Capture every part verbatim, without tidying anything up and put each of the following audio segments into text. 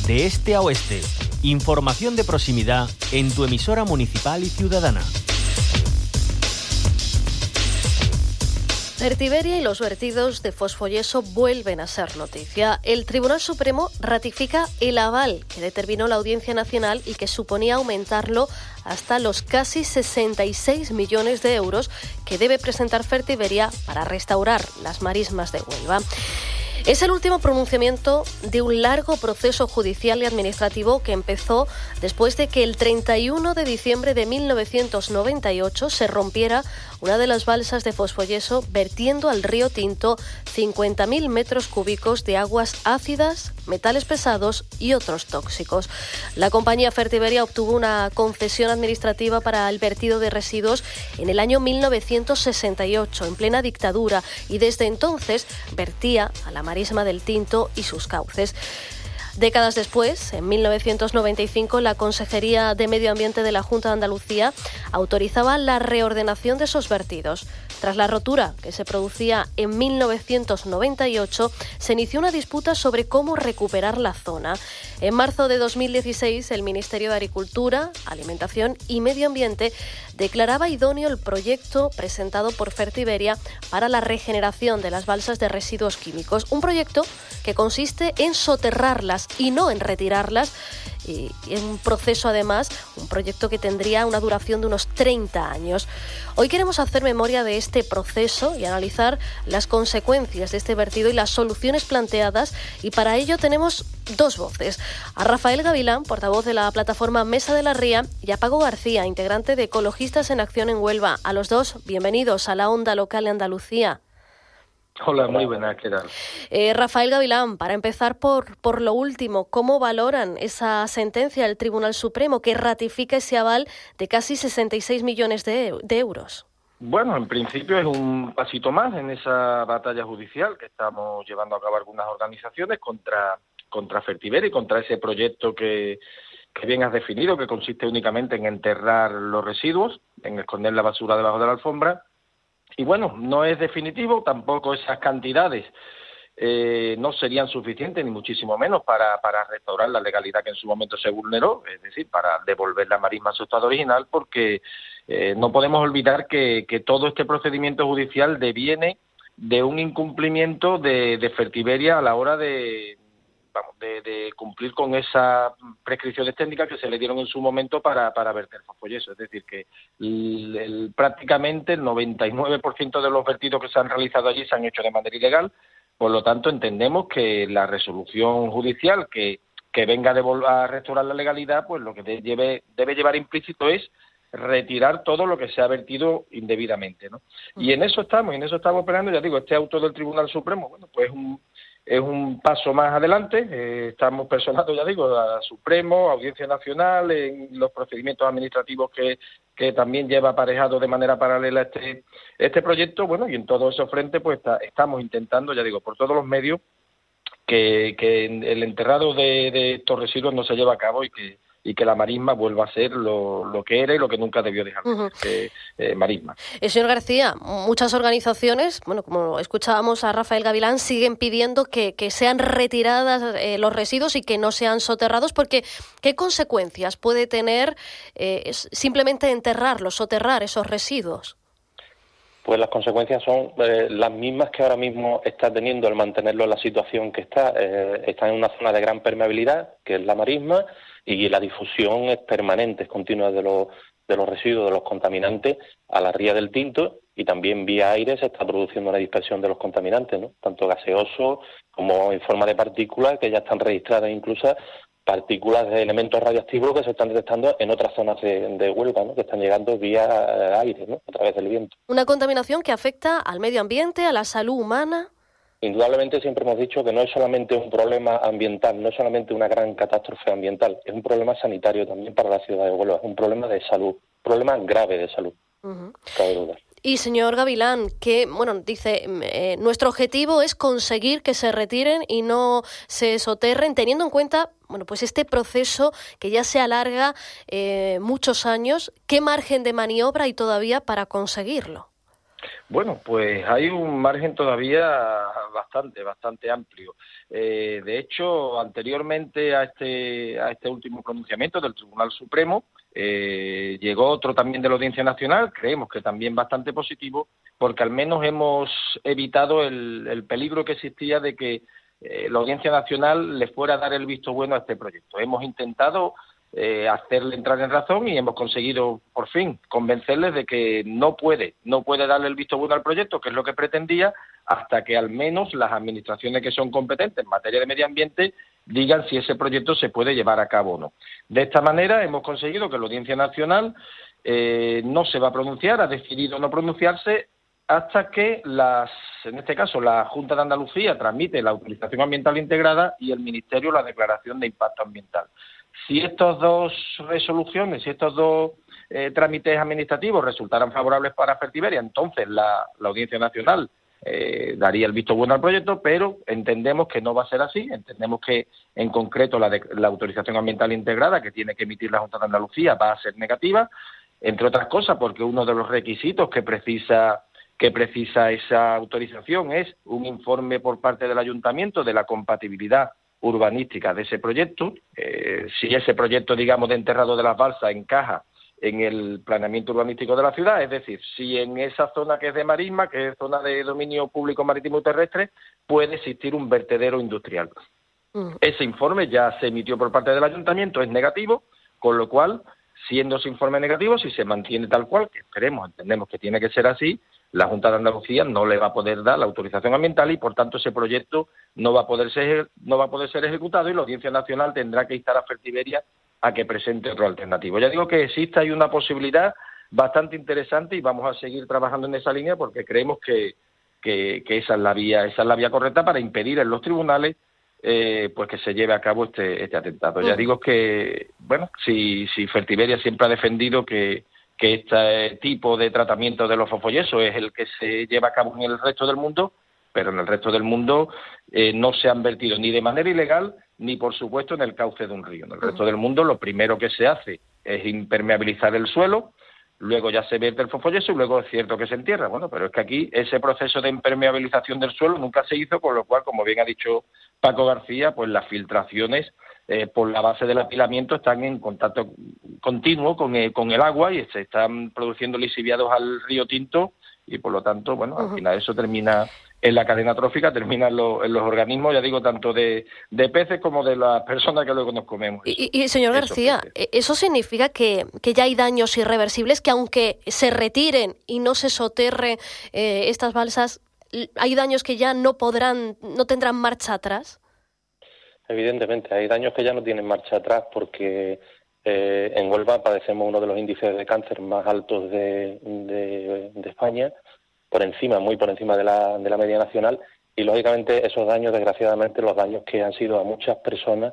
de este a oeste. Información de proximidad en tu emisora municipal y ciudadana. Fertiberia y los vertidos de fosfoyeso vuelven a ser noticia. El Tribunal Supremo ratifica el aval que determinó la Audiencia Nacional y que suponía aumentarlo hasta los casi sesenta y seis millones de euros que debe presentar Fertiberia para restaurar las marismas de Huelva. Es el último pronunciamiento de un largo proceso judicial y administrativo que empezó después de que el treinta y uno de diciembre de mil novecientos noventa y ocho se rompiera una de las balsas de fosfoyeso vertiendo al río Tinto cincuenta mil metros cúbicos de aguas ácidas, metales pesados y otros tóxicos. La compañía Fertiberia obtuvo una concesión administrativa para el vertido de residuos en el año mil novecientos sesenta y ocho, en plena dictadura, y desde entonces vertía a la marisma del Tinto y sus cauces. Décadas después, en mil novecientos noventa y cinco, la Consejería de Medio Ambiente de la Junta de Andalucía autorizaba la reordenación de esos vertidos. Tras la rotura que se producía en mil novecientos noventa y ocho, se inició una disputa sobre cómo recuperar la zona. En marzo de dos mil dieciséis, el Ministerio de Agricultura, Alimentación y Medio Ambiente declaraba idóneo el proyecto presentado por Fertiberia para la regeneración de las balsas de residuos químicos. Un proyecto que consiste en soterrarlas y no en retirarlas, y en un proceso, además, un proyecto que tendría una duración de unos treinta años. Hoy queremos hacer memoria de este proceso y analizar las consecuencias de este vertido y las soluciones planteadas, y para ello tenemos dos voces: a Rafael Gavilán, portavoz de la plataforma Mesa de la Ría, y a Paco García, integrante de Ecologistas en Acción en Huelva. A los dos, bienvenidos a la Onda Local de Andalucía. Hola, muy buenas, ¿qué tal? Eh, Rafael Gavilán, para empezar por, por lo último, ¿cómo valoran esa sentencia del Tribunal Supremo que ratifica ese aval de casi sesenta y seis millones de, de euros? Bueno, en principio es un pasito más en esa batalla judicial que estamos llevando a cabo algunas organizaciones contra, contra Fertiberia y contra ese proyecto que, que bien has definido, que consiste únicamente en enterrar los residuos, en esconder la basura debajo de la alfombra. Y bueno, no es definitivo, tampoco esas cantidades eh, no serían suficientes, ni muchísimo menos, para, para restaurar la legalidad que en su momento se vulneró, es decir, para devolver la marisma a su estado original, porque eh, no podemos olvidar que, que todo este procedimiento judicial deviene de un incumplimiento de, de Fertiberia a la hora de... Vamos, de, de cumplir con esas prescripciones técnicas que se le dieron en su momento para, para verter fosfoyeso. Es decir, que el, el, prácticamente el noventa y nueve por ciento de los vertidos que se han realizado allí se han hecho de manera ilegal. Por lo tanto, entendemos que la resolución judicial que, que venga a, devol- a restaurar la legalidad, pues lo que debe, debe llevar implícito es retirar todo lo que se ha vertido indebidamente, ¿no? Y en eso estamos, y en eso estamos esperando. Ya digo, este auto del Tribunal Supremo, bueno, pues un... es un paso más adelante. Eh, estamos personando, ya digo, a Supremo, Audiencia Nacional, en los procedimientos administrativos que, que también lleva aparejado de manera paralela este este proyecto. Bueno, y en todos esos frentes pues está, estamos intentando, ya digo, por todos los medios, que, que el enterrado de, de estos residuos no se lleve a cabo y que y que la marisma vuelva a ser lo, lo que era y lo que nunca debió dejar de Uh-huh. ser, eh, marisma. Eh, señor García, muchas organizaciones, bueno, como escuchábamos a Rafael Gavilán, siguen pidiendo que, que sean retiradas eh, los residuos y que no sean soterrados, porque ¿qué consecuencias puede tener eh, simplemente enterrarlos, soterrar esos residuos? Pues las consecuencias son eh, las mismas que ahora mismo está teniendo el mantenerlo en la situación que está. Eh, está en una zona de gran permeabilidad, que es la marisma, y la difusión es permanente, es continua de los, de los residuos, de los contaminantes a la ría del Tinto, y también vía aire se está produciendo una dispersión de los contaminantes, ¿no? Tanto gaseosos como en forma de partículas, que ya están registradas, incluso partículas de elementos radioactivos que se están detectando en otras zonas de, de Huelva, ¿no? Que están llegando vía aire, ¿no? A través del viento. Una contaminación que afecta al medio ambiente, a la salud humana. Indudablemente siempre hemos dicho que no es solamente un problema ambiental, no es solamente una gran catástrofe ambiental, es un problema sanitario también para la ciudad de Huelva, es un problema de salud, un problema grave de salud, uh-huh. Cabe duda. Y señor Gavilán, que bueno, dice, eh, nuestro objetivo es conseguir que se retiren y no se soterren, teniendo en cuenta, bueno, pues este proceso que ya se alarga eh, muchos años. ¿Qué margen de maniobra hay todavía para conseguirlo? Bueno, pues hay un margen todavía bastante, bastante amplio. Eh, de hecho, anteriormente a este, a este último pronunciamiento del Tribunal Supremo, eh, llegó otro también de la Audiencia Nacional, creemos que también bastante positivo, porque al menos hemos evitado el, el peligro que existía de que eh, la Audiencia Nacional le fuera a dar el visto bueno a este proyecto. Hemos intentado Eh, hacerle entrar en razón y hemos conseguido por fin convencerles de que no puede, no puede darle el visto bueno al proyecto, que es lo que pretendía, hasta que al menos las administraciones que son competentes en materia de medio ambiente digan si ese proyecto se puede llevar a cabo o no. De esta manera hemos conseguido que la Audiencia Nacional eh, no se va a pronunciar, ha decidido no pronunciarse hasta que las, en este caso la Junta de Andalucía tramite la autorización ambiental integrada y el Ministerio la declaración de impacto ambiental. Si estas dos resoluciones, si estos dos eh, trámites administrativos resultaran favorables para Fertiberia, entonces la, la Audiencia Nacional eh, daría el visto bueno al proyecto, pero entendemos que no va a ser así. Entendemos que, en concreto, la, de, la autorización ambiental integrada que tiene que emitir la Junta de Andalucía va a ser negativa, entre otras cosas porque uno de los requisitos que precisa que precisa esa autorización es un informe por parte del Ayuntamiento de la compatibilidad urbanística de ese proyecto. Eh, si ese proyecto, digamos, de enterrado de las balsas encaja en el planeamiento urbanístico de la ciudad, es decir, si en esa zona que es de marisma, que es zona de dominio público marítimo y terrestre, puede existir un vertedero industrial. Mm. Ese informe ya se emitió por parte del Ayuntamiento, es negativo, con lo cual, siendo ese informe negativo, si se mantiene tal cual, que esperemos, entendemos que tiene que ser así, la Junta de Andalucía no le va a poder dar la autorización ambiental y, por tanto, ese proyecto no va a poder ser no va a poder ser ejecutado y la Audiencia Nacional tendrá que instar a Fertiberia a que presente otro alternativo. Ya digo que existe ahí una posibilidad bastante interesante y vamos a seguir trabajando en esa línea porque creemos que, que, que esa es la vía esa es la vía correcta para impedir en los tribunales eh, pues que se lleve a cabo este este atentado. Ya digo que, bueno, si, si Fertiberia siempre ha defendido que que este tipo de tratamiento de los fosfoyesos es el que se lleva a cabo en el resto del mundo, pero en el resto del mundo eh, no se han vertido ni de manera ilegal ni, por supuesto, en el cauce de un río. En el resto del mundo lo primero que se hace es impermeabilizar el suelo, luego ya se vierte el fosfoyeso y luego es cierto que se entierra. Bueno, pero es que aquí ese proceso de impermeabilización del suelo nunca se hizo, con lo cual, como bien ha dicho Paco García, pues las filtraciones Eh, por la base del apilamiento están en contacto continuo con el, con el agua y se están produciendo lixiviados al río Tinto y, por lo tanto, bueno, al uh-huh. final eso termina en la cadena trófica, termina en, lo, en los organismos, ya digo, tanto de, de peces como de las personas que luego nos comemos. Y, y señor García, peces. ¿Eso significa que, que ya hay daños irreversibles, que aunque se retiren y no se soterre eh, estas balsas, hay daños que ya no podrán, no tendrán marcha atrás? Evidentemente, hay daños que ya no tienen marcha atrás porque eh, en Huelva padecemos uno de los índices de cáncer más altos de, de, de España, por encima, muy por encima de la, de la media nacional, y lógicamente esos daños, desgraciadamente, los daños que han sido a muchas personas,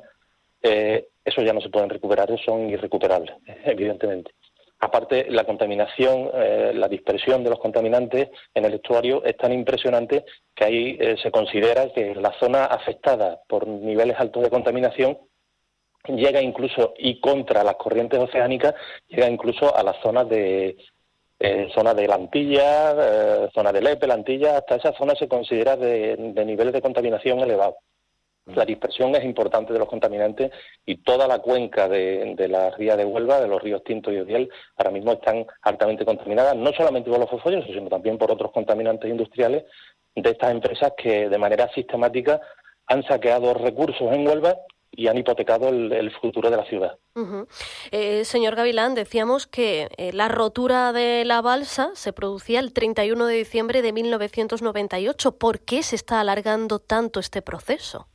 eh, esos ya no se pueden recuperar, son irrecuperables, evidentemente. Aparte, la contaminación, eh, la dispersión de los contaminantes en el estuario es tan impresionante que ahí eh, se considera que la zona afectada por niveles altos de contaminación llega incluso, y contra las corrientes oceánicas, llega incluso a las zonas de eh, zona de la Antilla, eh, zona de Lepe, la Antilla, hasta esa zona se considera de, de niveles de contaminación elevados. La dispersión es importante de los contaminantes y toda la cuenca de, de la ría de Huelva, de los ríos Tinto y Odiel, ahora mismo están altamente contaminadas, no solamente por los fosfoyesos, sino también por otros contaminantes industriales de estas empresas que de manera sistemática han saqueado recursos en Huelva y han hipotecado el, el futuro de la ciudad. Uh-huh. Eh, señor Gavilán, decíamos que eh, la rotura de la balsa se producía el treinta y uno de diciembre de mil novecientos noventa y ocho. ¿Por qué se está alargando tanto este proceso?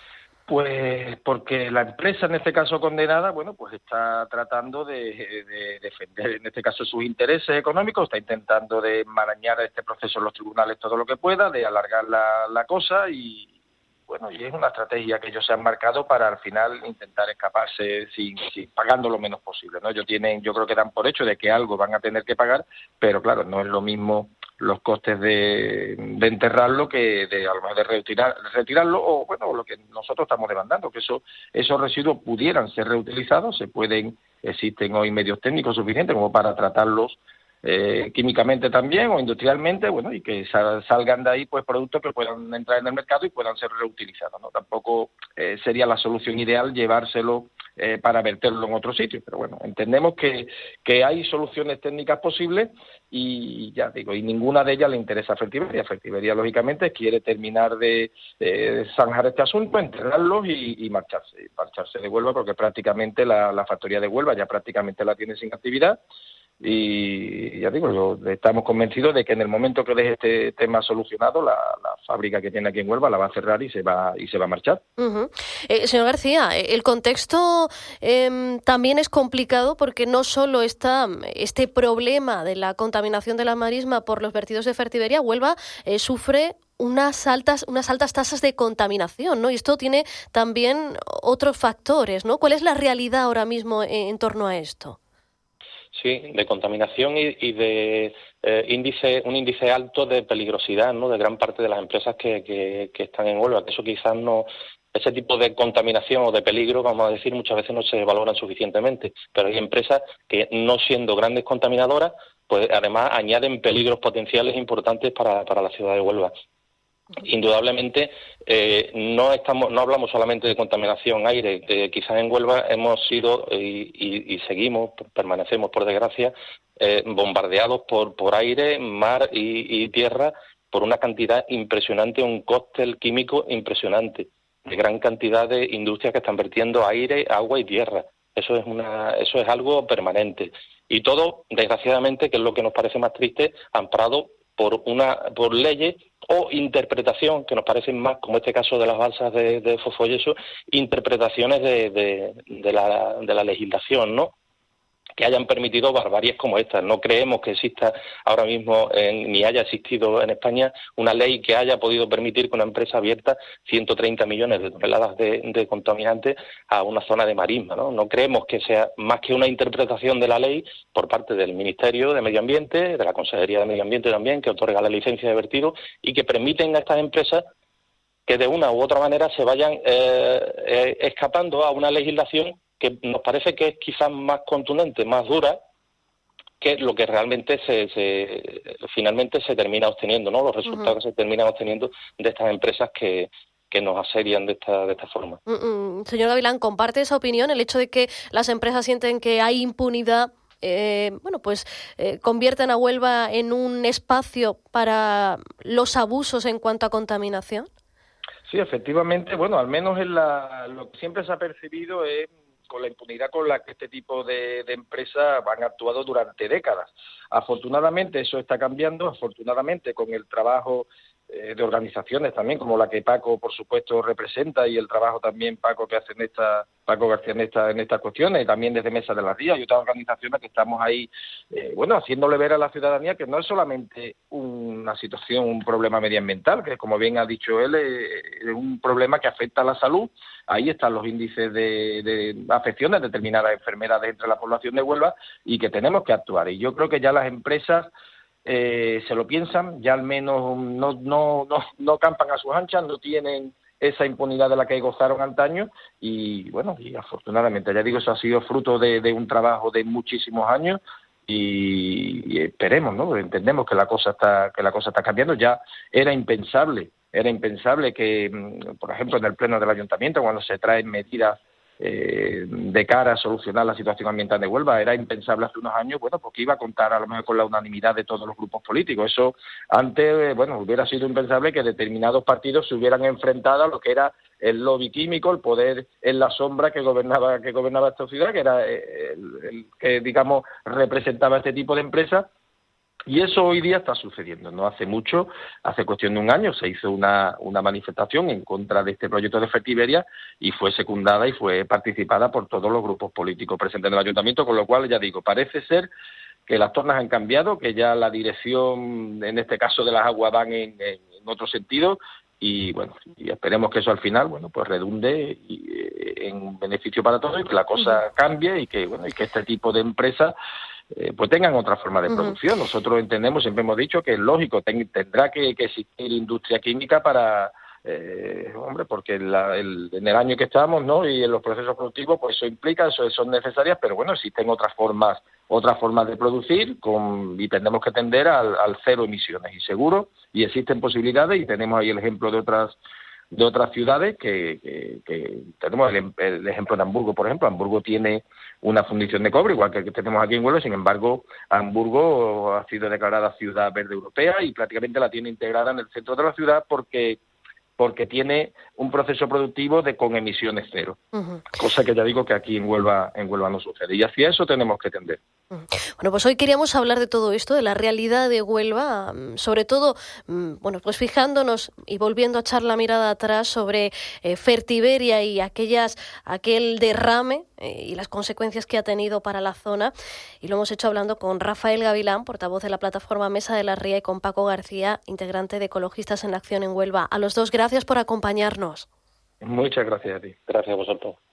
Pues porque la empresa, en este caso condenada, bueno, pues está tratando de, de defender, en este caso, sus intereses económicos, está intentando de enmarañar este proceso en los tribunales todo lo que pueda, de alargar la, la cosa y, bueno, y es una estrategia que ellos se han marcado para al final intentar escaparse sin, sin pagando lo menos posible, ¿no? Ellos tienen, yo creo que dan por hecho de que algo van a tener que pagar, pero claro, no es lo mismo los costes de, de enterrarlo que de a lo mejor de retirar, retirarlo o bueno lo que nosotros estamos demandando, que eso, esos residuos pudieran ser reutilizados, se pueden, existen hoy medios técnicos suficientes como para tratarlos eh, químicamente también o industrialmente, bueno, y que sal, salgan de ahí pues productos que puedan entrar en el mercado y puedan ser reutilizados, ¿no? Tampoco eh, sería la solución ideal llevárselo eh, para verterlo en otro sitio, pero bueno, entendemos que, que hay soluciones técnicas posibles y ya digo, y ninguna de ellas le interesa a Fertiberia. Fertiberia, lógicamente, quiere terminar de, de zanjar este asunto, enterrarlos y, y marcharse, marcharse de Huelva, porque prácticamente la, la factoría de Huelva ya prácticamente la tiene sin actividad. Y ya digo, yo, estamos convencidos de que en el momento que deje este tema solucionado, la, la fábrica que tiene aquí en Huelva la va a cerrar y se va y se va a marchar. Uh-huh. Eh, señor García, el contexto eh, también es complicado porque no solo está este problema de la contaminación de la marisma por los vertidos de Fertiberia, Huelva eh, sufre unas altas unas altas tasas de contaminación, ¿no? Y esto tiene también otros factores, ¿no? ¿Cuál es la realidad ahora mismo en, en torno a esto? Sí, de contaminación y, y de eh, índice, un índice alto de peligrosidad, ¿no? De gran parte de las empresas que, que, que están en Huelva, que eso quizás no, ese tipo de contaminación o de peligro, vamos a decir, muchas veces no se valoran suficientemente, pero hay empresas que, no siendo grandes contaminadoras, pues además añaden peligros potenciales importantes para, para la ciudad de Huelva. Indudablemente eh, no estamos no hablamos solamente de contaminación aire, eh, quizás en Huelva hemos sido y, y, y seguimos, permanecemos por desgracia, eh, bombardeados por, por aire, mar y, y tierra por una cantidad impresionante, un cóctel químico impresionante, de gran cantidad de industrias que están vertiendo aire, agua y tierra. Eso es una eso es algo permanente. Y todo, desgraciadamente, que es lo que nos parece más triste, amparado por una por leyes o interpretación que nos parecen más, como este caso de las balsas de, de fosfoyeso, interpretaciones de, de, de, la, de la legislación, ¿no? Que hayan permitido barbaries como estas. No creemos que exista ahora mismo, en, ni haya existido en España, una ley que haya podido permitir que una empresa abierta ciento treinta millones de toneladas de, de contaminantes a una zona de marisma, ¿no? No creemos que sea más que una interpretación de la ley por parte del Ministerio de Medio Ambiente, de la Consejería de Medio Ambiente también, que otorga la licencia de vertido y que permiten a estas empresas que de una u otra manera se vayan eh, eh, escapando a una legislación que nos parece que es quizás más contundente, más dura, que lo que realmente se, se finalmente se termina obteniendo, ¿no? Los resultados uh-huh. que se terminan obteniendo de estas empresas que, que nos asedian de esta, de esta forma. Uh-uh. Señor Gavilán, ¿comparte esa opinión? El hecho de que las empresas sienten que hay impunidad, eh, bueno, pues eh, convierten a Huelva en un espacio para los abusos en cuanto a contaminación. Sí, efectivamente, bueno, al menos en la, lo que siempre se ha percibido es con la impunidad con la que este tipo de, de empresas han actuado durante décadas. Afortunadamente eso está cambiando, afortunadamente con el trabajo eh, de organizaciones también, como la que Paco, por supuesto, representa, y el trabajo también, Paco, que hace en esta, Paco García en, esta, en estas cuestiones, y también desde Mesa de las Rías y otras organizaciones que estamos ahí, eh, bueno, haciéndole ver a la ciudadanía que no es solamente una situación, un problema medioambiental, que como bien ha dicho él, eh, es un problema que afecta a la salud. Ahí están los índices de, de afecciones de determinadas enfermedades entre la población de Huelva y que tenemos que actuar. Y yo creo que ya las empresas eh, se lo piensan, ya al menos no, no, no, no campan a sus anchas, no tienen esa impunidad de la que gozaron antaño y, bueno, y afortunadamente, ya digo, eso ha sido fruto de, de un trabajo de muchísimos años y, y esperemos, ¿no? Entendemos que la cosa está que la cosa está cambiando. Ya era impensable Era impensable que, por ejemplo, en el pleno del ayuntamiento, cuando se traen medidas eh, de cara a solucionar la situación ambiental de Huelva, era impensable hace unos años, bueno, porque iba a contar a lo mejor con la unanimidad de todos los grupos políticos. Eso antes, bueno, hubiera sido impensable que determinados partidos se hubieran enfrentado a lo que era el lobby químico, el poder en la sombra que gobernaba que gobernaba esta ciudad, que era el, el que, digamos, representaba este tipo de empresas. Y eso hoy día está sucediendo. No hace mucho, hace cuestión de un año, se hizo una, una manifestación en contra de este proyecto de Fertiberia y fue secundada y fue participada por todos los grupos políticos presentes en el ayuntamiento, con lo cual, ya digo, parece ser que las tornas han cambiado, que ya la dirección, en este caso de las aguas, van en, en, en otro sentido y, bueno, y esperemos que eso al final, bueno, pues redunde y, en beneficio para todos y que la cosa cambie y que, bueno, y que este tipo de empresas Eh, pues tengan otra forma de producción. Uh-huh. Nosotros entendemos, siempre hemos dicho que es lógico, ten, tendrá que, que existir industria química para, Eh, hombre, porque la, el, en el año que estamos, ¿no? Y en los procesos productivos, pues eso implica, eso son necesarias, pero bueno, existen otras formas, otras formas de producir con, y tenemos que tender al, al cero emisiones y seguro, y existen posibilidades y tenemos ahí el ejemplo de otras de otras ciudades que, que, que tenemos el, el ejemplo de Hamburgo, por ejemplo. Hamburgo tiene una fundición de cobre, igual que el que tenemos aquí en Huelva. Sin embargo, Hamburgo ha sido declarada ciudad verde europea y prácticamente la tiene integrada en el centro de la ciudad porque porque tiene un proceso productivo de con emisiones cero, uh-huh. Cosa que ya digo que aquí en Huelva, en Huelva no sucede. Y hacia eso tenemos que tender. Uh-huh. Bueno, pues hoy queríamos hablar de todo esto, de la realidad de Huelva, sobre todo, bueno, pues fijándonos y volviendo a echar la mirada atrás sobre eh, Fertiberia y aquellas, aquel derrame eh, y las consecuencias que ha tenido para la zona. Y lo hemos hecho hablando con Rafael Gavilán, portavoz de la plataforma Mesa de la Ría, y con Paco García, integrante de Ecologistas en Acción en Huelva. A los dos, gracias por acompañarnos. Muchas gracias a ti. Gracias a vosotros.